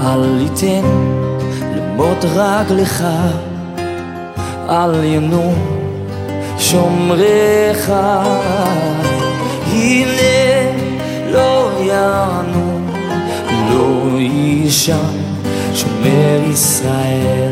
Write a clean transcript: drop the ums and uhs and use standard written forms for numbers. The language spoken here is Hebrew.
אל יתן למות רגלך, אל ינום שומריך. הנה לא ינום לא יישן שומר ישראל.